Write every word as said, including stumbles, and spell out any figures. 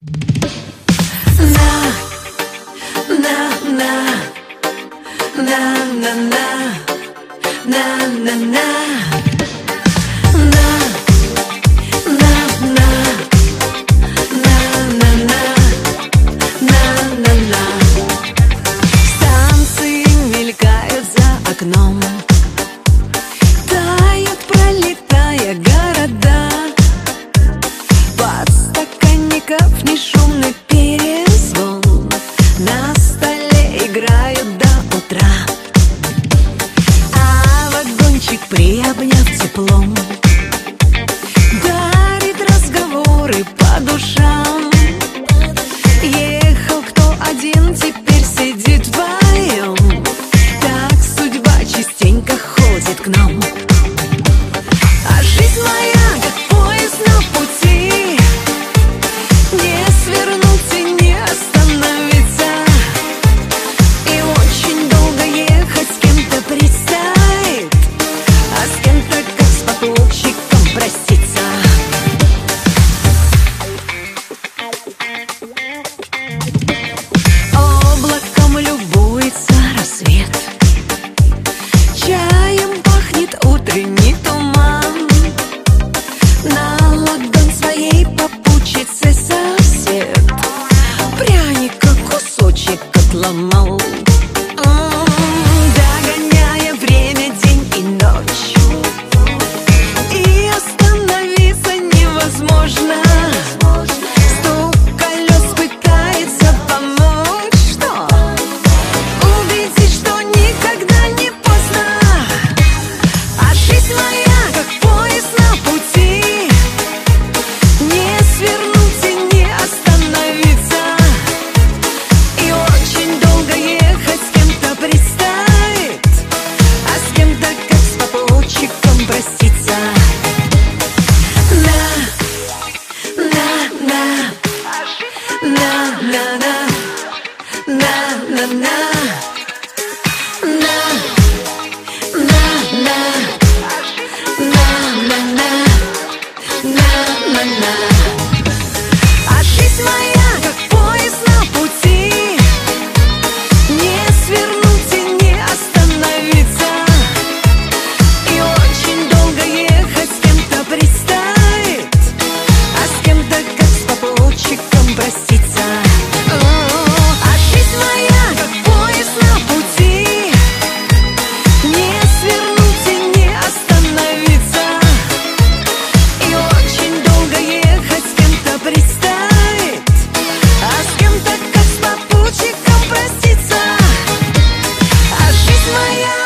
На, на, на, на, на, на, на, на, на. Окном тают, пролетая города. Подстаканников нешумный перезвон, на столе играют до утра. А вагончик, приобняв теплом, дарит разговоры по душам. Ехал кто один, теперь сидит вдвоем. Частенько ходит к нам. А жизнь моя, как поезд на пути, не свернуть и не остановиться. И очень долго ехать с кем-то предстоит, а с кем-то как с попутчиком проститься. Облаком любуется рассвет, чаем пахнет утренний туман. На ладонь своей попутчице сосед пряника кусочек отломал. Догоняя время, день и ночь, и остановиться невозможно. Стук колес пытается помочь, что убедить, что никогда не моя, как поезд на пути, не свернуть и не остановиться. И очень долго ехать с кем-то предстоит, а с кем-то как с попутчиком проститься. На, на, на, на, на, на, на, на, на. А жизнь моя, как поезд на пути, не свернуть и не остановиться. И очень долго ехать с кем-то предстоит, а с кем-то как с попутчиком проститься. А жизнь моя, как поезд на пути, не свернуть и не остановиться. И очень долго ехать с кем-то предстоит, а с кем-то как с попутчиком проститься. А жизнь моя.